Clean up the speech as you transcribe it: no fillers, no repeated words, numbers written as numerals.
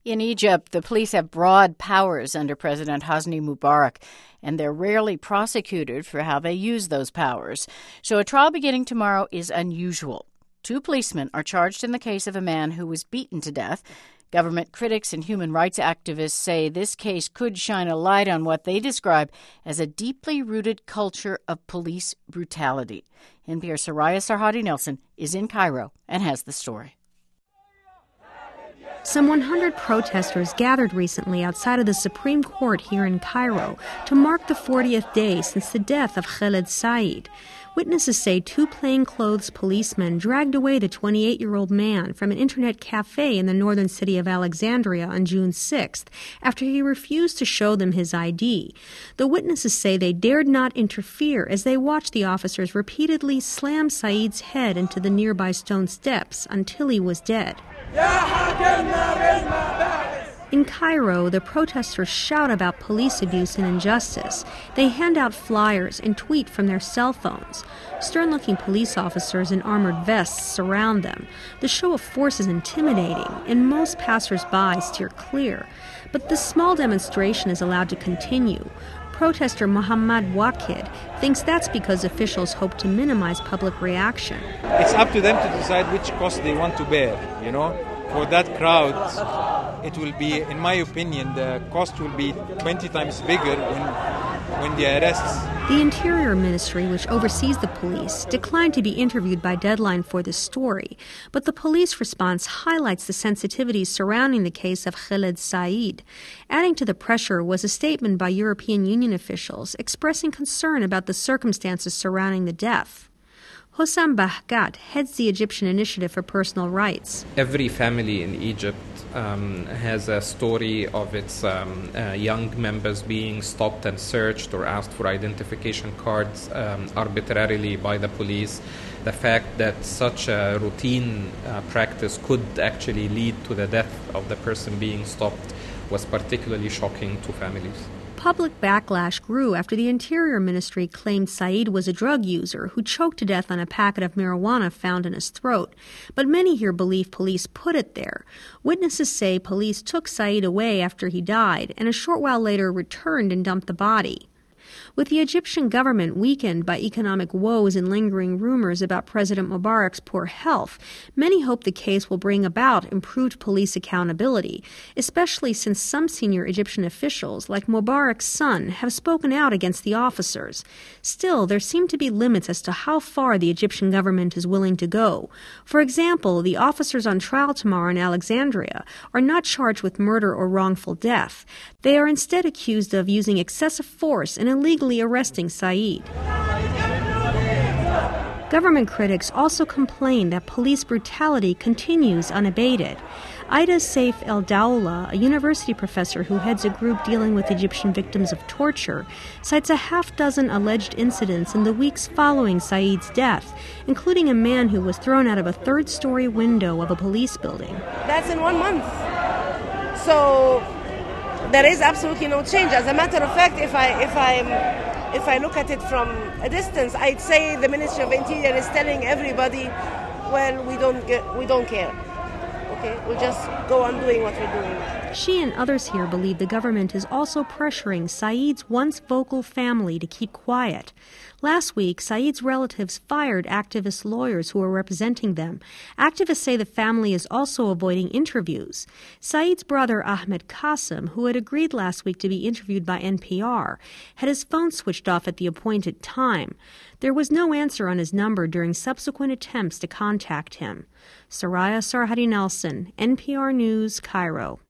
In Egypt, the police have broad powers under President Hosni Mubarak, and they're rarely prosecuted for how they use those powers. So a trial beginning tomorrow is unusual. 2 policemen are charged in the case of a man who was beaten to death. Government critics and human rights activists say this case could shine a light on what they describe as a deeply rooted culture of police brutality. NPR's Soraya Sarhadi Nelson is in Cairo and has the story. Some 100 protesters gathered recently outside of the Supreme Court here in Cairo to mark the 40th day since the death of Khaled Said. Witnesses say 2 plainclothes policemen dragged away the 28-year-old man from an internet cafe in the northern city of Alexandria on June 6th after he refused to show them his ID. The witnesses say they dared not interfere as they watched the officers repeatedly slam Said's head into the nearby stone steps until he was dead. In Cairo, the protesters shout about police abuse and injustice. They hand out flyers and tweet from their cell phones. Stern-looking police officers in armored vests surround them. The show of force is intimidating, and most passers-by steer clear. But this small demonstration is allowed to continue. Protester Muhammad Waqid thinks that's because officials hope to minimize public reaction. It's up to them to decide which cost they want to bear, For that crowd, it will be, in my opinion, the cost will be 20 times bigger when the arrests. The Interior Ministry, which oversees the police, declined to be interviewed by Deadline for this story. But the police response highlights the sensitivities surrounding the case of Khaled Said. Adding to the pressure was a statement by European Union officials expressing concern about the circumstances surrounding the death. Hossam Bahgat heads the Egyptian Initiative for Personal Rights. Every family in Egypt has a story of its young members being stopped and searched or asked for identification cards arbitrarily by the police. The fact that such a routine practice could actually lead to the death of the person being stopped was particularly shocking to families. Public backlash grew after the Interior Ministry claimed Said was a drug user who choked to death on a packet of marijuana found in his throat. But many here believe police put it there. Witnesses say police took Said away after he died and a short while later returned and dumped the body. With the Egyptian government weakened by economic woes and lingering rumors about President Mubarak's poor health, many hope the case will bring about improved police accountability, especially since some senior Egyptian officials, like Mubarak's son, have spoken out against the officers. Still, there seem to be limits as to how far the Egyptian government is willing to go. For example, the officers on trial tomorrow in Alexandria are not charged with murder or wrongful death. They are instead accused of using excessive force and illegally arresting Said. Government critics also complain that police brutality continues unabated. Ida Saif El-Dawla, a university professor who heads a group dealing with Egyptian victims of torture, cites a half-dozen alleged incidents in the weeks following Said's death, including a man who was thrown out of a 3rd-story window of a police building. That's in 1 month. So there is absolutely no change. As a matter of fact, if I look at it from a distance, I'd say the Ministry of Interior is telling everybody, well, we don't care. Okay, we'll just go on doing what we're doing. She and others here believe the government is also pressuring Said's once vocal family to keep quiet. Last week, Said's relatives fired activist lawyers who were representing them. Activists say the family is also avoiding interviews. Said's brother, Ahmed Qasim, who had agreed last week to be interviewed by NPR, had his phone switched off at the appointed time. There was no answer on his number during subsequent attempts to contact him. Soraya Sarhadi Nelson, NPR News, Cairo.